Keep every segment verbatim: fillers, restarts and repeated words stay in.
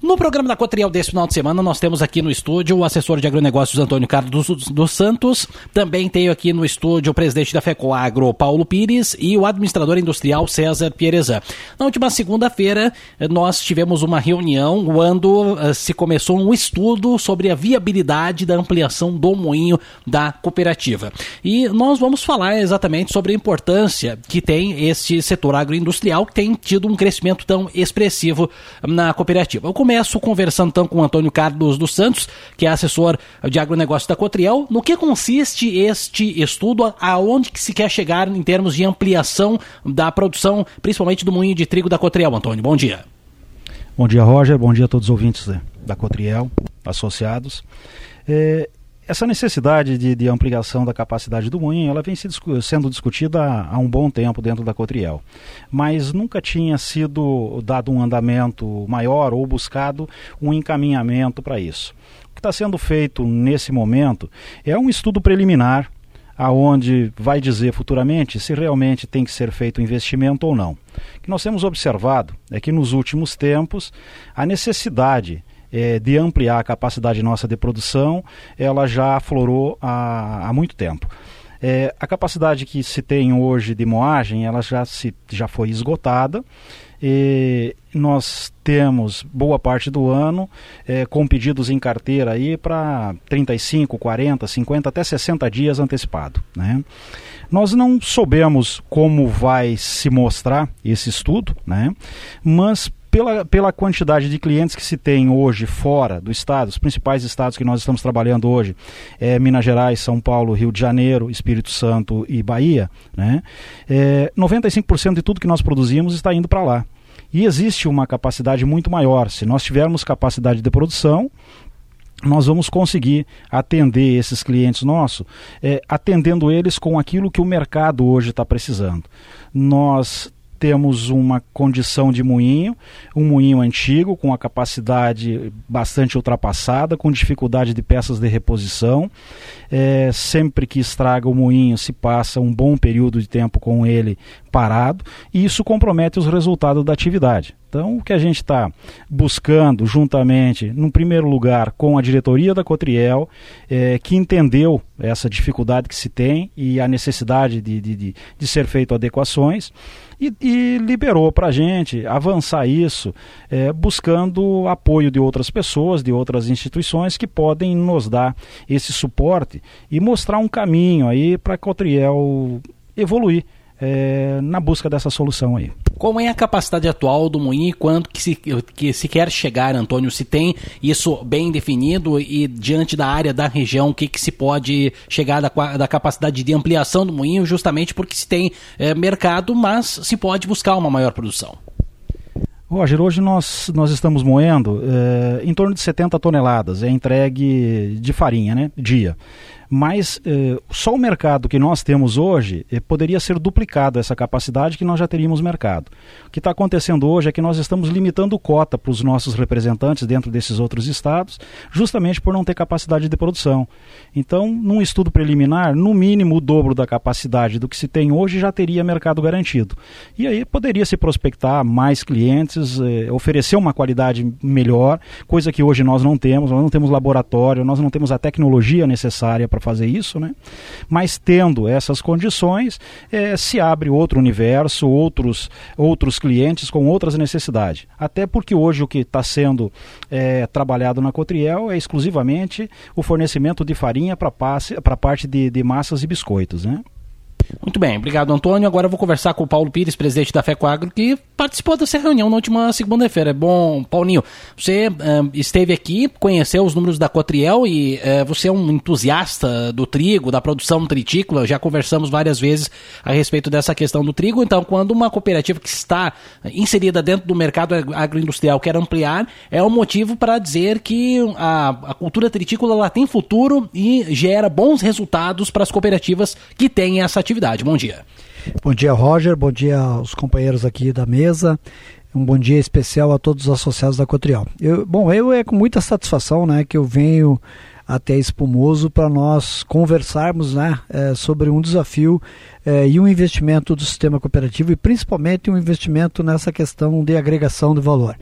No programa da Cotriel desse final de semana, nós temos aqui no estúdio o assessor de agronegócios Antônio Carlos dos, dos Santos, também tenho aqui no estúdio o presidente da FECOAGRO, Paulo Pires, e o administrador industrial César Pierezan. Na última segunda-feira, nós tivemos uma reunião quando uh, se começou um estudo sobre a viabilidade da ampliação do moinho da cooperativa. E nós vamos falar exatamente sobre a importância que tem este setor agroindustrial, que tem tido um crescimento tão expressivo na cooperativa. Eu começo conversando então com o Antônio Carlos dos Santos, que é assessor de agronegócio da Cotriel. No que consiste este estudo? Aonde que se quer chegar em termos de ampliação da produção, principalmente do moinho de trigo da Cotriel, Antônio? Bom dia. Bom dia, Roger. Bom dia a todos os ouvintes da Cotriel, associados. É, essa necessidade de, de ampliação da capacidade do moinho, ela vem se discu- sendo discutida há, há um bom tempo dentro da Cotriel, mas nunca tinha sido dado um andamento maior ou buscado um encaminhamento para isso. O que está sendo feito nesse momento é um estudo preliminar, aonde vai dizer futuramente se realmente tem que ser feito investimento ou não. O que nós temos observado é que nos últimos tempos a necessidade É, de ampliar a capacidade nossa de produção, ela já aflorou há, há muito tempo. É, a capacidade que se tem hoje de moagem, ela já, se, já foi esgotada, e nós temos boa parte do ano é, com pedidos em carteira aí para trinta e cinco, quarenta, cinquenta, até sessenta dias antecipado, né? Nós não soubemos como vai se mostrar esse estudo, né? Mas Pela, pela quantidade de clientes que se tem hoje fora do estado, os principais estados que nós estamos trabalhando hoje é Minas Gerais, São Paulo, Rio de Janeiro, Espírito Santo e Bahia, né? É, noventa e cinco por cento de tudo que nós produzimos está indo para lá. E existe uma capacidade muito maior. Se nós tivermos capacidade de produção, nós vamos conseguir atender esses clientes nossos, é, atendendo eles com aquilo que o mercado hoje está precisando. Nós temos uma condição de moinho, um moinho antigo, com a capacidade bastante ultrapassada, com dificuldade de peças de reposição. É, sempre que estraga o moinho, se passa um bom período de tempo com ele parado, e isso compromete os resultados da atividade. Então, o que a gente está buscando, juntamente, no primeiro lugar, com a diretoria da Cotriel, é, que entendeu essa dificuldade que se tem e a necessidade de, de, de, de ser feito adequações, e, e liberou para a gente avançar isso, é, buscando apoio de outras pessoas, de outras instituições que podem nos dar esse suporte e mostrar um caminho aí para a Cotriel evoluir É, na busca dessa solução aí. Qual é a capacidade atual do moinho e quanto que se, que se quer chegar, Antônio? Se tem isso bem definido e diante da área da região, o que, que se pode chegar da, da capacidade de ampliação do moinho, justamente porque se tem é, mercado, mas se pode buscar uma maior produção? Roger, hoje nós, nós estamos moendo é, em torno de setenta toneladas, é entregue de farinha, né, dia. Mas eh, só o mercado que nós temos hoje eh, poderia ser duplicado essa capacidade que nós já teríamos mercado. O que está acontecendo hoje é que nós estamos limitando cota para os nossos representantes dentro desses outros estados, justamente por não ter capacidade de produção. Então, num estudo preliminar, no mínimo o dobro da capacidade do que se tem hoje já teria mercado garantido. E aí poderia se prospectar mais clientes, eh, oferecer uma qualidade melhor, coisa que hoje nós não temos, nós não temos laboratório, nós não temos a tecnologia necessária para fazer isso, né? Mas tendo essas condições, é, se abre outro universo, outros, outros clientes com outras necessidades. Até porque hoje o que está sendo é, trabalhado na Cotriel é exclusivamente o fornecimento de farinha para a parte de, de massas e biscoitos, né? Muito bem, obrigado, Antônio. Agora eu vou conversar com o Paulo Pires, presidente da FECOAGRO, que participou dessa reunião na última segunda-feira. Bom, Paulinho, você uh, esteve aqui, conheceu os números da Cotriel e uh, você é um entusiasta do trigo, da produção tritícola. Já conversamos várias vezes a respeito dessa questão do trigo. Então, quando uma cooperativa que está inserida dentro do mercado agroindustrial quer ampliar, é um motivo para dizer que a, a cultura tritícola ela tem futuro e gera bons resultados para as cooperativas que têm essa atividade. Bom dia. Bom dia, Roger. Bom dia aos companheiros aqui da mesa. Um bom dia especial a todos os associados da Cotriel. Eu, bom, eu é com muita satisfação, né, que eu venho até Espumoso para nós conversarmos, né, é, sobre um desafio é, e um investimento do sistema cooperativo e principalmente um investimento nessa questão de agregação de valor.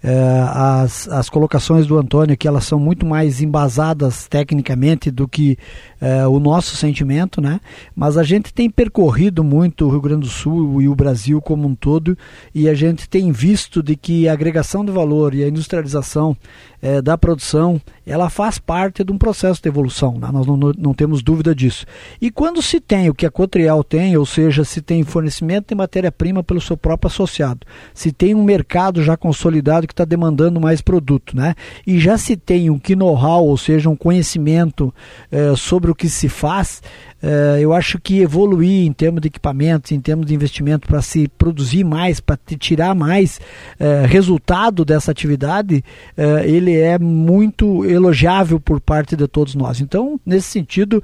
É, as, as colocações do Antônio aqui, elas são muito mais embasadas tecnicamente do que é, o nosso sentimento, né? Mas a gente tem percorrido muito o Rio Grande do Sul e o Brasil como um todo, e a gente tem visto de que a agregação de valor e a industrialização é, da produção, ela faz parte de um processo de evolução, né? Nós não, não, não temos dúvida disso. E quando se tem o que a Cotriel tem, ou seja, se tem fornecimento de matéria-prima pelo seu próprio associado, se tem um mercado já consolidado que está demandando mais produto, né? E já se tem um know-how, ou seja, um conhecimento é, sobre o que se faz, é, eu acho que evoluir em termos de equipamentos, em termos de investimento para se produzir mais, para tirar mais é, resultado dessa atividade, é, ele é muito elogiável por parte de todos nós. Então, nesse sentido,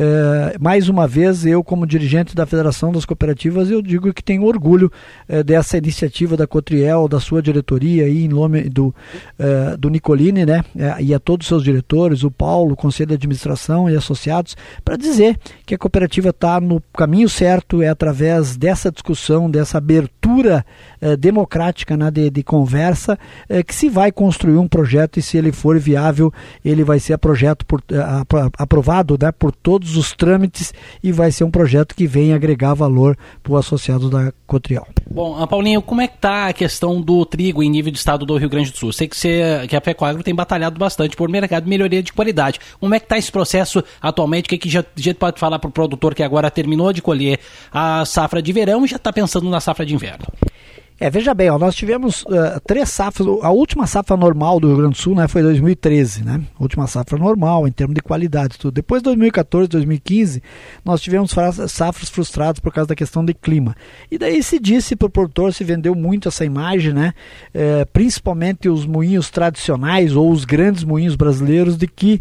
é, mais uma vez, eu como dirigente da Federação das Cooperativas, eu digo que tenho orgulho é, dessa iniciativa da Cotriel, da sua diretoria, aí, em nome do, é, do Nicolini, né, é, e a todos os seus diretores, o Paulo, o Conselho de Administração e associados, para dizer que a cooperativa está no caminho certo, é através dessa discussão, dessa abertura eh, democrática, né, de, de conversa, eh, que se vai construir um projeto, e se ele for viável, ele vai ser projeto por, eh, aprovado, né, por todos os trâmites, e vai ser um projeto que venha agregar valor para o associado da Cotriel. Bom, Paulinho, como é que está a questão do trigo em nível de estado do Rio Grande do Sul? Sei que, você, que a Fecoagro tem batalhado bastante por mercado de melhoria de qualidade. Como é que está esse processo atualmente? O que, que já, a gente pode falar para o produtor que agora terminou de colher a safra de verão e já está pensando na safra de inverno? É, veja bem, ó, nós tivemos uh, três safras. A última safra normal do Rio Grande do Sul, né, foi dois mil e treze, né? A última safra normal, em termos de qualidade, tudo. Depois de dois mil e quatorze, dois mil e quinze, nós tivemos safras frustradas por causa da questão de clima. E daí se disse para o produtor, se vendeu muito essa imagem, né? É, principalmente os moinhos tradicionais ou os grandes moinhos brasileiros, de que,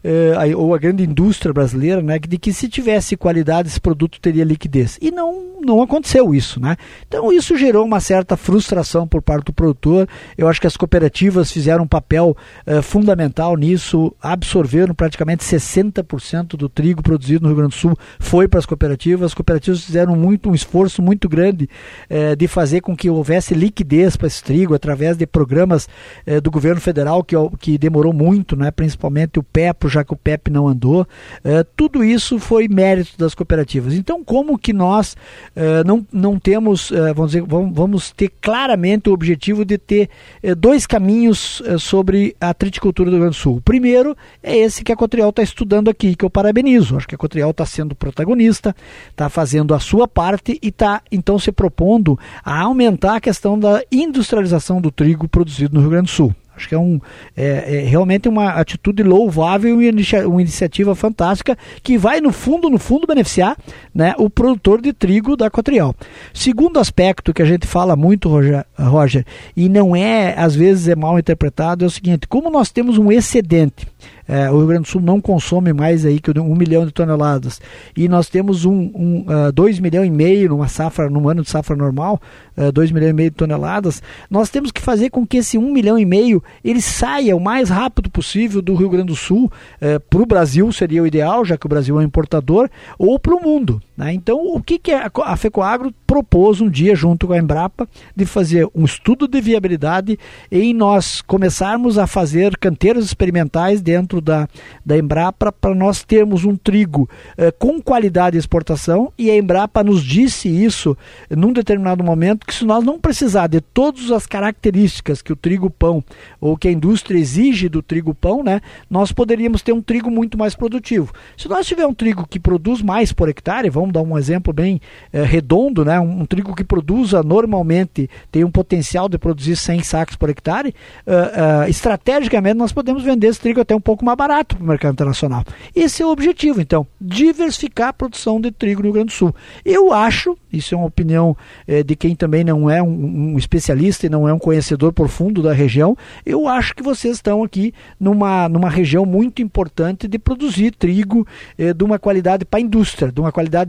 é, ou a grande indústria brasileira, né, de que se tivesse qualidade, esse produto teria liquidez. E não, não aconteceu isso, né? Então isso gerou uma certa frustração por parte do produtor. Eu acho que as cooperativas fizeram um papel eh, fundamental nisso, absorveram praticamente sessenta por cento do trigo produzido no Rio Grande do Sul, foi para as cooperativas. As cooperativas fizeram muito, um esforço muito grande eh, de fazer com que houvesse liquidez para esse trigo, através de programas eh, do governo federal, que, que demorou muito, né, principalmente o PEPRO, já que o P E P não andou. Eh, tudo isso foi mérito das cooperativas. Então, como que nós eh, não, não temos, eh, vamos dizer, vamos, vamos ter claramente o objetivo de ter eh, dois caminhos eh, sobre a triticultura do Rio Grande do Sul. O primeiro é esse que a Cotriel está estudando aqui, que eu parabenizo. Acho que a Cotriel está sendo protagonista, está fazendo a sua parte e está, então, se propondo a aumentar a questão da industrialização do trigo produzido no Rio Grande do Sul. Acho que é, um, é, é realmente uma atitude louvável e inicia, uma iniciativa fantástica que vai, no fundo, no fundo, beneficiar, né, o produtor de trigo da Cotriel. Segundo aspecto que a gente fala muito, Roger, Roger, e não é, às vezes é mal interpretado, é o seguinte: como nós temos um excedente, é, o Rio Grande do Sul não consome mais aí que um milhão de toneladas, e nós temos um, um, uh, dois milhões e meio numa safra, num ano de safra normal, uh, dois milhões e meio de toneladas, nós temos que fazer com que esse um milhão e meio ele saia o mais rápido possível do Rio Grande do Sul uh, para o Brasil, seria o ideal, já que o Brasil é um importador, ou para o mundo, né? Então, o que, que a, a Fecoagro propôs um dia, junto com a Embrapa, de fazer um estudo de viabilidade em nós começarmos a fazer canteiros experimentais dentro da, da Embrapa, para nós termos um trigo eh, com qualidade de exportação. E a Embrapa nos disse isso eh, num determinado momento, que se nós não precisar de todas as características que o trigo pão, ou que a indústria exige do trigo pão, né, nós poderíamos ter um trigo muito mais produtivo. Se nós tiver um trigo que produz mais por hectare, vamos dar um exemplo bem eh, redondo, né, um, um trigo que produza normalmente, tem um potencial de produzir cem sacos por hectare, uh, uh, estrategicamente nós podemos vender esse trigo até um pouco mais barato para o mercado internacional. Esse é o objetivo, então, diversificar a produção de trigo no Rio Grande do Sul. Eu acho, isso é uma opinião eh, de quem também não é um, um especialista e não é um conhecedor profundo da região, eu acho que vocês estão aqui numa, numa região muito importante de produzir trigo eh, de uma qualidade para a indústria, de uma qualidade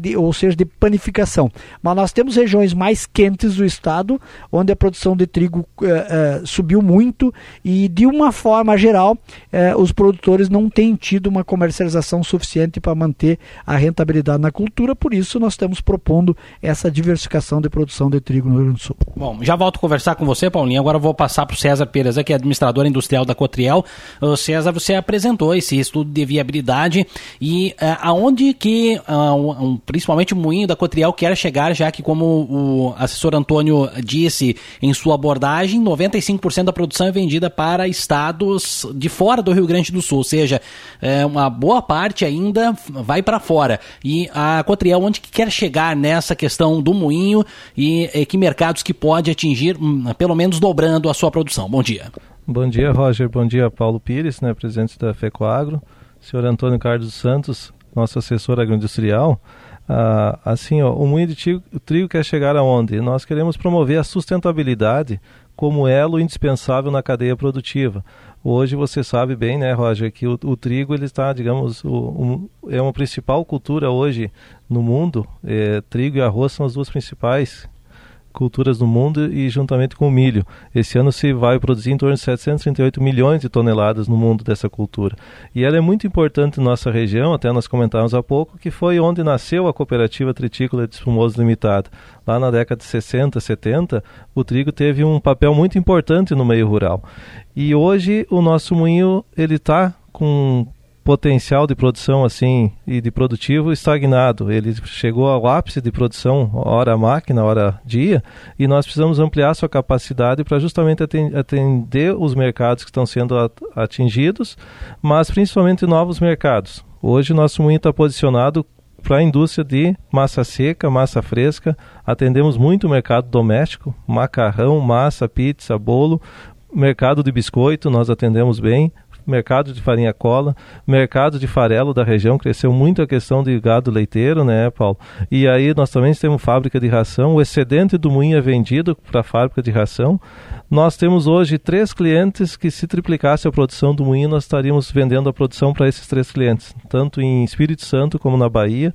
de, ou seja, de panificação. Mas nós temos regiões mais quentes do estado, onde a produção de trigo uh, uh, subiu muito e, de uma forma geral, uh, os produtores não têm tido uma comercialização suficiente para manter a rentabilidade na cultura, por isso nós estamos propondo essa diversificação de produção de trigo no Rio Grande do Sul. Bom, já volto a conversar com você, Paulinho, agora eu vou passar para o César Pires, que é administrador industrial da Cotriel. Uh, César, você apresentou esse estudo de viabilidade e uh, aonde que, uh, um, principalmente o moinho da Cotriel quer chegar, já que, como o assessor Antônio disse em sua abordagem, noventa e cinco por cento da produção é vendida para estados de fora do Rio Grande do Sul, ou seja, é, uma boa parte ainda vai para fora. E a Cotriel, onde que quer chegar nessa questão do moinho e, e que mercados que pode atingir, hum, pelo menos dobrando a sua produção? Bom dia. Bom dia, Roger. Bom dia, Paulo Pires, né, presidente da FECOAGRO. Senhor Antônio Carlos dos Santos, nosso assessor agroindustrial. Ah, assim, ó, o moinho de trigo, o trigo quer chegar aonde? Nós queremos promover a sustentabilidade como elo indispensável na cadeia produtiva. Hoje você sabe bem, né, Roger, que o, o trigo ele está, digamos, o, um, é uma principal cultura hoje no mundo. É, trigo e arroz são as duas principais culturas no mundo e juntamente com o milho. Esse ano se vai produzir em torno de setecentos e trinta e oito milhões de toneladas no mundo dessa cultura. E ela é muito importante na nossa região, até nós comentávamos há pouco, que foi onde nasceu a Cooperativa Tritícola de Espumoso Limitada. Lá na década de sessenta, setenta, o trigo teve um papel muito importante no meio rural. E hoje o nosso moinho ele está com potencial de produção assim e de produtivo estagnado. Ele chegou ao ápice de produção hora máquina, hora dia, e nós precisamos ampliar sua capacidade para justamente atender os mercados que estão sendo atingidos, mas principalmente novos mercados. Hoje o nosso moinho está posicionado para a indústria de massa seca, massa fresca. Atendemos muito o mercado doméstico, macarrão, massa, pizza, bolo, mercado de biscoito, nós atendemos bem, mercado de farinha cola, mercado de farelo da região, cresceu muito a questão de gado leiteiro, né, Paulo? E aí nós também temos fábrica de ração, o excedente do moinho é vendido para a fábrica de ração. Nós temos hoje três clientes que, se triplicasse a produção do moinho, nós estaríamos vendendo a produção para esses três clientes, tanto em Espírito Santo como na Bahia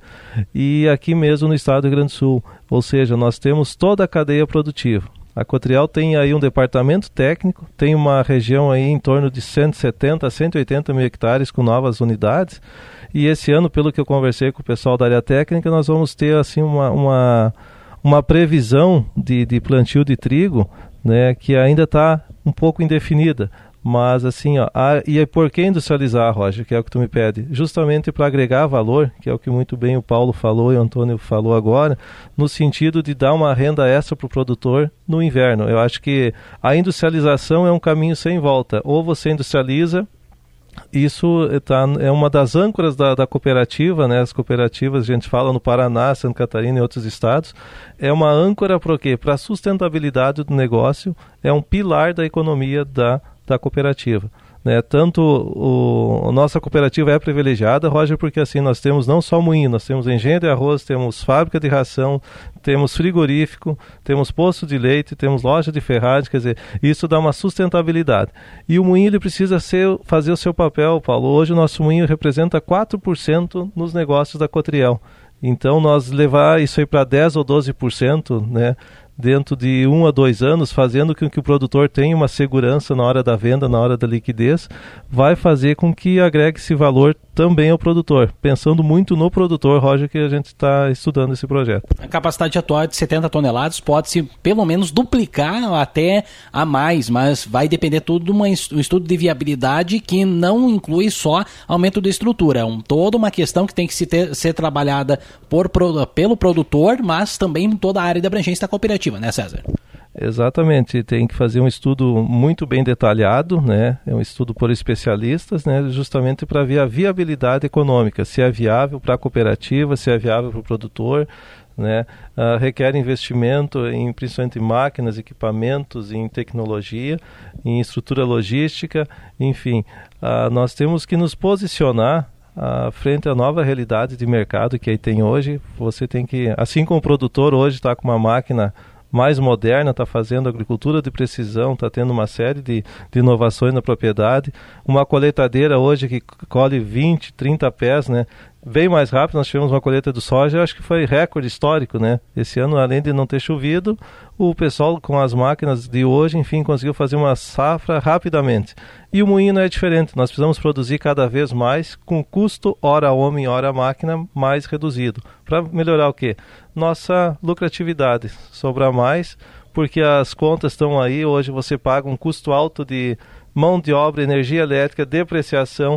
e aqui mesmo no estado do Rio Grande do Sul. Ou seja, nós temos toda a cadeia produtiva. A Cotriel tem aí um departamento técnico, tem uma região aí em torno de cento e setenta a cento e oitenta mil hectares com novas unidades, e esse ano, pelo que eu conversei com o pessoal da área técnica, nós vamos ter assim uma, uma, uma previsão de, de plantio de trigo, né, que ainda está um pouco indefinida. Mas assim, ó, a, e por que industrializar, Roger, que é o que tu me pede? Justamente para agregar valor, que é o que muito bem o Paulo falou e o Antônio falou agora, no sentido de dar uma renda extra para o produtor no inverno. Eu acho que a industrialização é um caminho sem volta. Ou você industrializa, isso tá, é uma das âncoras da, da cooperativa, né? As cooperativas, a gente fala no Paraná, Santa Catarina e outros estados, é uma âncora para o quê? Para a sustentabilidade do negócio, é um pilar da economia da da cooperativa, né? Tanto o, a nossa cooperativa é privilegiada, Roger, porque assim nós temos não só moinho, nós temos engenho de arroz, temos fábrica de ração, temos frigorífico, temos posto de leite, temos loja de ferragem, quer dizer, isso dá uma sustentabilidade. E o moinho ele precisa ser, fazer o seu papel, Paulo. Hoje o nosso moinho representa quatro por cento nos negócios da Cotriel. Então nós levar isso aí para dez ou doze por cento, né? Dentro de um a dois anos, fazendo com que o produtor tenha uma segurança na hora da venda, na hora da liquidez, vai fazer com que agregue esse valor também ao produtor. Pensando muito no produtor, Roger, que a gente está estudando esse projeto. A capacidade atual de setenta toneladas pode-se pelo menos duplicar até a mais, mas vai depender tudo de uma, um estudo de viabilidade que não inclui só aumento da estrutura. É um, toda uma questão que tem que se ter, ser trabalhada por, pelo produtor, mas também em toda a área de abrangência da cooperativa, né, César? Exatamente, tem que fazer um estudo muito bem detalhado, né? É um estudo por especialistas, né? Justamente para ver a viabilidade econômica, se é viável para a cooperativa, se é viável para o produtor, né? Uh, requer investimento em principalmente em máquinas, equipamentos, em tecnologia, em estrutura logística, enfim, uh, nós temos que nos posicionar Uh, frente à nova realidade de mercado que aí tem hoje. Você tem que, assim como o produtor hoje está com uma máquina mais moderna, está fazendo agricultura de precisão, está tendo uma série de, de inovações na propriedade, uma colheitadeira hoje que colhe vinte, trinta pés, né? bem mais rápido. Nós tivemos uma colheita do soja, acho que foi recorde histórico, né? Esse ano, além de não ter chovido, o pessoal com as máquinas de hoje, enfim, conseguiu fazer uma safra rapidamente. E o moinho não é diferente, nós precisamos produzir cada vez mais com custo hora homem, hora máquina mais reduzido. Para melhorar o quê? Nossa lucratividade, sobrar mais, porque as contas estão aí, hoje você paga um custo alto de mão de obra, energia elétrica, depreciação,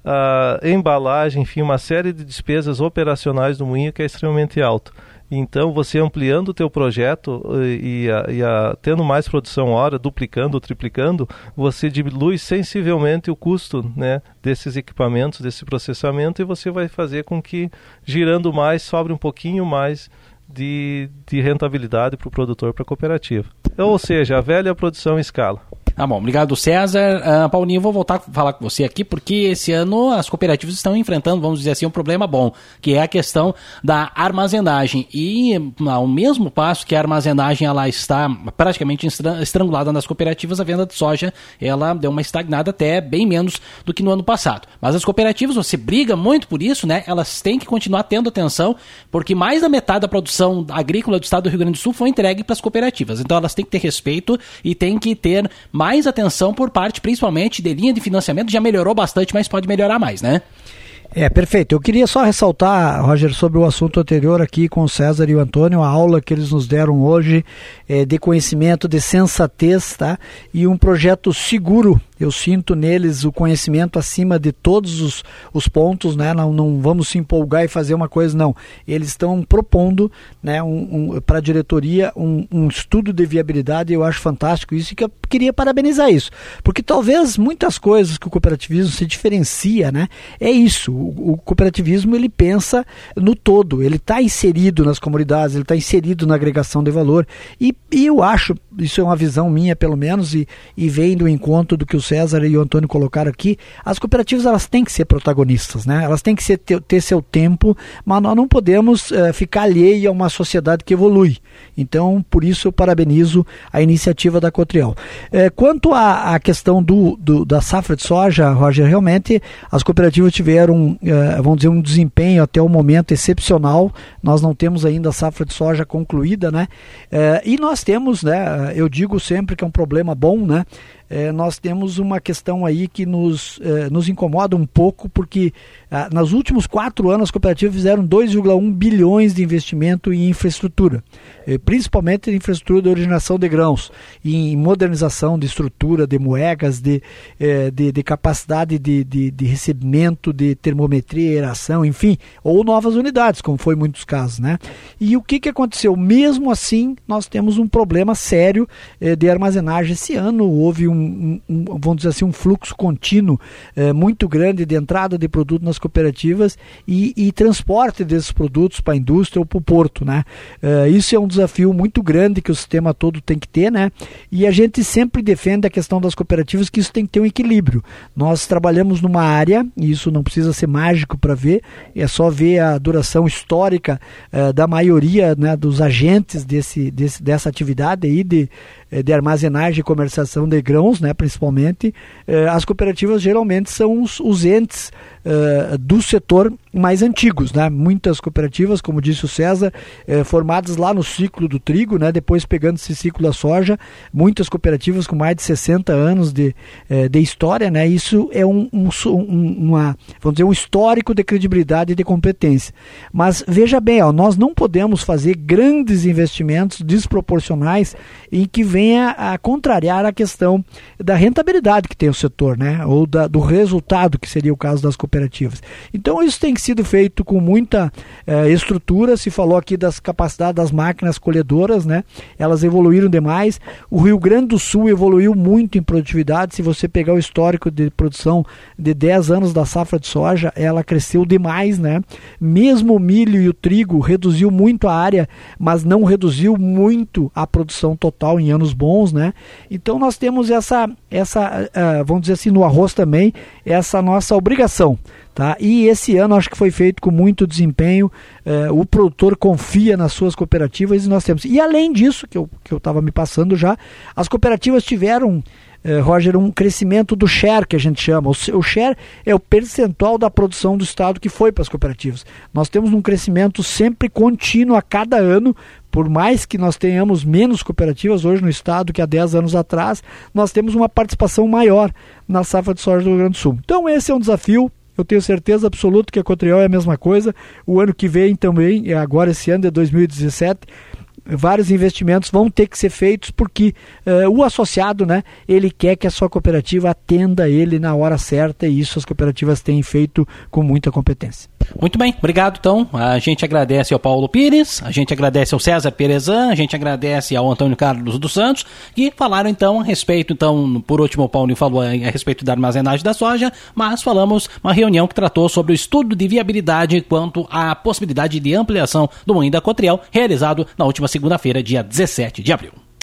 Uh, embalagem, enfim, uma série de despesas operacionais do moinho que é extremamente alto. Então, você ampliando o teu projeto e, a, e a, tendo mais produção hora, duplicando ou triplicando, você diminui sensivelmente o custo, né, desses equipamentos, desse processamento, e você vai fazer com que, girando mais, sobre um pouquinho mais de, de rentabilidade para o produtor, para a cooperativa. Ou seja, a velha produção em escala. Tá bom, obrigado, César. Uh, Paulinho, vou voltar a falar com você aqui, porque esse ano as cooperativas estão enfrentando, vamos dizer assim, um problema bom, que é a questão da armazenagem. E ao mesmo passo que a armazenagem ela está praticamente estrangulada nas cooperativas, a venda de soja ela deu uma estagnada até bem menos do que no ano passado. Mas as cooperativas, você briga muito por isso, né? Elas têm que continuar tendo atenção, porque mais da metade da produção agrícola do estado do Rio Grande do Sul foi entregue para as cooperativas. Então elas têm que ter respeito e têm que ter mais atenção por parte, principalmente, de linha de financiamento. Já melhorou bastante, mas pode melhorar mais, né? É, perfeito. Eu queria só ressaltar, Roger, sobre o assunto anterior aqui com o César e o Antônio, a aula que eles nos deram hoje é, de conhecimento, de sensatez, tá? E um projeto seguro. Eu sinto neles o conhecimento acima de todos os, os pontos, né? Não, não vamos se empolgar e fazer uma coisa, não. Eles estão propondo, né, um, um, para a diretoria um, um estudo de viabilidade, e eu acho fantástico isso, e que eu queria parabenizar isso. Porque talvez muitas coisas que o cooperativismo se diferencia, né? É isso, o, o cooperativismo ele pensa no todo, ele está inserido nas comunidades, ele está inserido na agregação de valor, e, e eu acho, isso é uma visão minha pelo menos, e, e vem do encontro do que o César e o Antônio colocaram aqui, as cooperativas elas têm que ser protagonistas, né? Elas têm que ser, ter, ter seu tempo, mas nós não podemos uh, ficar alheio a uma sociedade que evolui. Então, por isso eu parabenizo a iniciativa da Cotriel. Uh, quanto à questão do, do, da safra de soja, Roger, realmente as cooperativas tiveram, uh, vamos dizer, um desempenho até o momento excepcional. Nós não temos ainda a safra de soja concluída, né? Uh, e nós temos, né, eu digo sempre que é um problema bom, né? É, nós temos uma questão aí que nos, é, nos incomoda um pouco, porque ah, nos últimos quatro anos as cooperativas fizeram dois vírgula um bilhões de investimento em infraestrutura, é, principalmente em infraestrutura de originação de grãos, em modernização de estrutura, de moedas, de, é, de, de capacidade de, de, de recebimento, de termometria, aeração, enfim, ou novas unidades, como foi em muitos casos, né? E o que, que aconteceu? Mesmo assim, nós temos um problema sério é, de armazenagem. Esse ano houve um Um, um, vamos dizer assim, um fluxo contínuo eh, muito grande de entrada de produto nas cooperativas e, e transporte desses produtos para a indústria ou para o porto, né? Eh, isso é um desafio muito grande que o sistema todo tem que ter, né? E a gente sempre defende a questão das cooperativas, que isso tem que ter um equilíbrio. Nós trabalhamos numa área, e isso não precisa ser mágico para ver, é só ver a duração histórica eh, da maioria, né, dos agentes desse, desse, dessa atividade aí de, de armazenagem e comercialização de grãos, né, principalmente. Eh, as cooperativas geralmente são os, os entes eh, do setor mais antigos, né? Muitas cooperativas, como disse o César, eh, formadas lá no ciclo do trigo, né, depois pegando esse ciclo da soja, muitas cooperativas com mais de sessenta anos de, eh, de história, né? Isso é um, um, um, uma, vamos dizer, um histórico de credibilidade e de competência. Mas veja bem, ó, nós não podemos fazer grandes investimentos desproporcionais em que venha a contrariar a questão da rentabilidade que tem o setor, né? Ou da, do resultado, que seria o caso das cooperativas. Então isso tem sido feito com muita eh, estrutura. Se falou aqui das capacidades das máquinas colhedoras, né? Elas evoluíram demais. O Rio Grande do Sul evoluiu muito em produtividade. Se você pegar o histórico de produção de dez anos da safra de soja, ela cresceu demais, né? Mesmo o milho e o trigo reduziu muito a área, mas não reduziu muito a produção total em anos bons, né? Então nós temos essa, essa uh, vamos dizer assim, no arroz também, essa nossa obrigação. Tá? E esse ano acho que foi feito com muito desempenho, eh, o produtor confia nas suas cooperativas e nós temos. E além disso, que eu que eu estava me passando já, as cooperativas tiveram eh, Roger, um crescimento do share, que a gente chama. O, o share é o percentual da produção do Estado que foi para as cooperativas. Nós temos um crescimento sempre contínuo a cada ano, por mais que nós tenhamos menos cooperativas hoje no Estado que há dez anos atrás, nós temos uma participação maior na safra de soja do Rio Grande do Sul. Então esse é um desafio. Eu tenho certeza absoluta que a Cotriol é a mesma coisa. O ano que vem também, agora esse ano de dois mil e dezessete, vários investimentos vão ter que ser feitos porque uh, o associado, né, ele quer que a sua cooperativa atenda ele na hora certa, e isso as cooperativas têm feito com muita competência. Muito bem, obrigado então. A gente agradece ao Paulo Pires, a gente agradece ao César Perezan, a gente agradece ao Antônio Carlos dos Santos, que falaram então a respeito, então, por último o Paulo falou a respeito da armazenagem da soja, mas falamos uma reunião que tratou sobre o estudo de viabilidade quanto à possibilidade de ampliação do moinho da Cotriel, realizado na última segunda-feira, dia dezessete de abril.